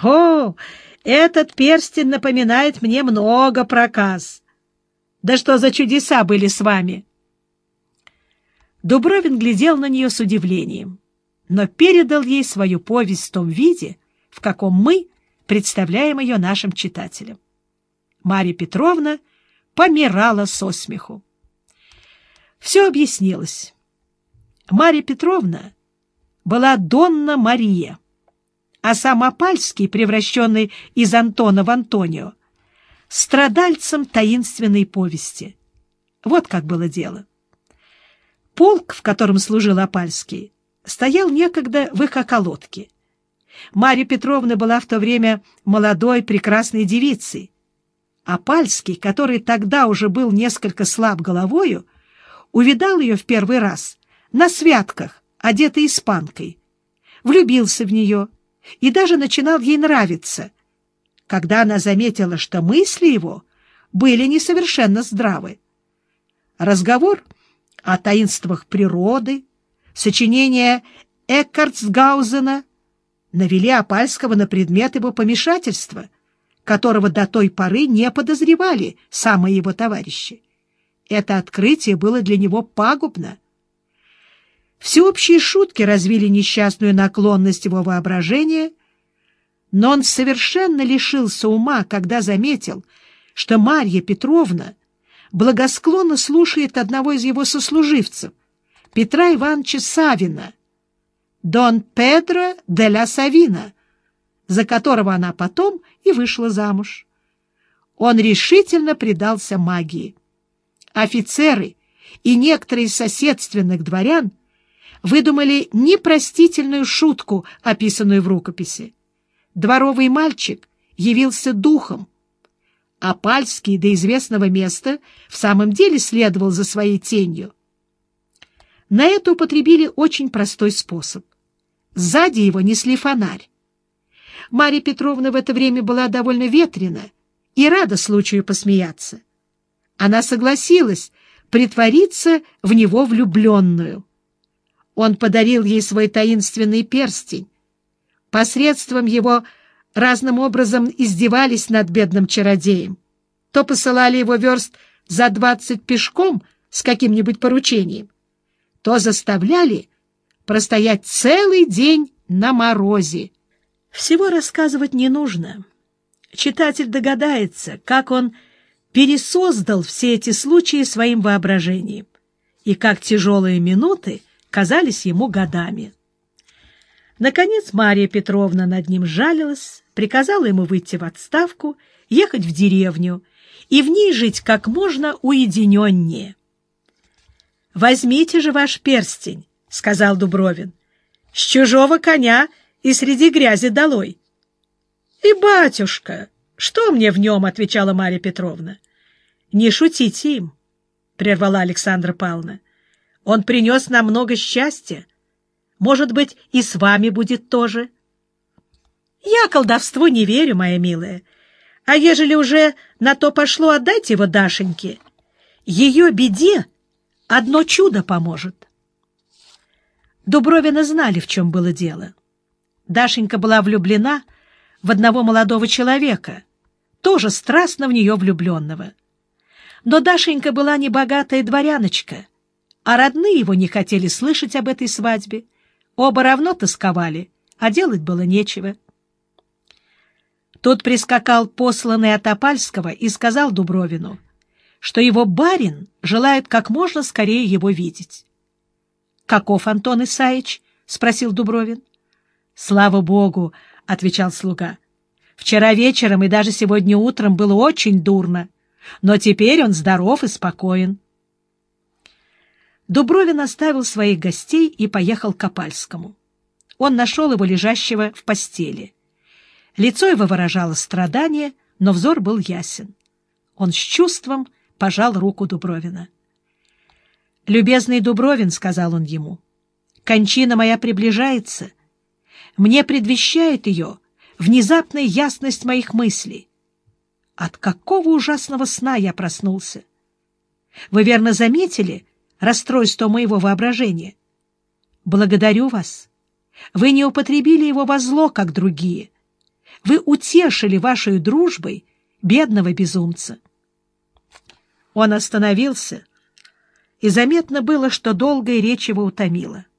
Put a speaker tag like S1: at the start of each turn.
S1: О, этот перстень напоминает мне много проказ. Да что за чудеса были с вами? Дубровин глядел на нее с удивлением, но передал ей свою повесть в том виде, в каком мы представляем ее нашим читателям. Марья Петровна помирала со смеху. Все объяснилось. Марья Петровна была Донна Мария, а сам Опальский, превращенный из Антона в Антонио, страдальцем таинственной повести. Вот как было дело. Полк, в котором служил Опальский, стоял некогда в их околотке. Марья Петровна была в то время молодой прекрасной девицей. Опальский, который тогда уже был несколько слаб головою, увидал ее в первый раз на святках, одетой испанкой, влюбился в нее и даже начинал ей нравиться, когда она заметила, что мысли его были несовершенно здравы. Разговор о таинствах природы, сочинения Эккартсгаузена навели Опальского на предмет его помешательства, которого до той поры не подозревали самые его товарищи. Это открытие было для него пагубно. Всеобщие шутки развили несчастную наклонность его воображения, но он совершенно лишился ума, когда заметил, что Марья Петровна благосклонно слушает одного из его сослуживцев, Петра Ивановича Савина, Дон Педро де ла Савина, за которого она потом и вышла замуж. Он решительно предался магии. Офицеры и некоторые из соседственных дворян выдумали непростительную шутку, описанную в рукописи. Дворовый мальчик явился духом. Опальский до известного места в самом деле следовал за своей тенью. На это употребили очень простой способ. Сзади его несли фонарь. Марья Петровна в это время была довольно ветрена и рада случаю посмеяться. Она согласилась притвориться в него влюбленную. Он подарил ей свой таинственный перстень. Посредством его разным образом издевались над бедным чародеем. То посылали его верст за 20 пешком с каким-нибудь поручением, то заставляли простоять целый день на морозе. Всего рассказывать не нужно. Читатель догадается, как он пересоздал все эти случаи своим воображением, и как тяжелые минуты казались ему годами. Наконец Марья Петровна над ним жалилась, приказала ему выйти в отставку, ехать в деревню и в ней жить как можно уединеннее. «Возьмите же ваш перстень», — сказал Дубровин, — «с чужого коня и среди грязи долой». «И, батюшка, что мне в нем?» — отвечала Марья Петровна. «Не шутите им», — прервала Александра Павловна. «Он принес нам много счастья. Может быть, и с вами будет тоже». «Я колдовству не верю, моя милая. А ежели уже на то пошло, отдайте его Дашеньке. Ее беде одно чудо поможет». Дубровина знали, в чем было дело. Дашенька была влюблена в одного молодого человека, тоже страстно в нее влюбленного. Но Дашенька была небогатая дворяночка, а родные его не хотели слышать об этой свадьбе. Оба равно тосковали, а делать было нечего. Тут прискакал посланный от Опальского и сказал Дубровину, что его барин желает как можно скорее его видеть. — Каков Антон Исаич? — спросил Дубровин. — Слава Богу, — отвечал слуга. — Вчера вечером и даже сегодня утром было очень дурно, но теперь он здоров и спокоен. Дубровин оставил своих гостей и поехал к Опальскому. Он нашел его лежащего в постели. Лицо его выражало страдание, но взор был ясен. Он с чувством пожал руку Дубровина. «Любезный Дубровин, — сказал он ему, — кончина моя приближается. Мне предвещает ее внезапная ясность моих мыслей. От какого ужасного сна я проснулся? Вы верно заметили расстройство моего воображения? Благодарю вас. Вы не употребили его во зло, как другие. Вы утешили вашей дружбой бедного безумца». Он остановился, и заметно было, что долгая речь его утомила.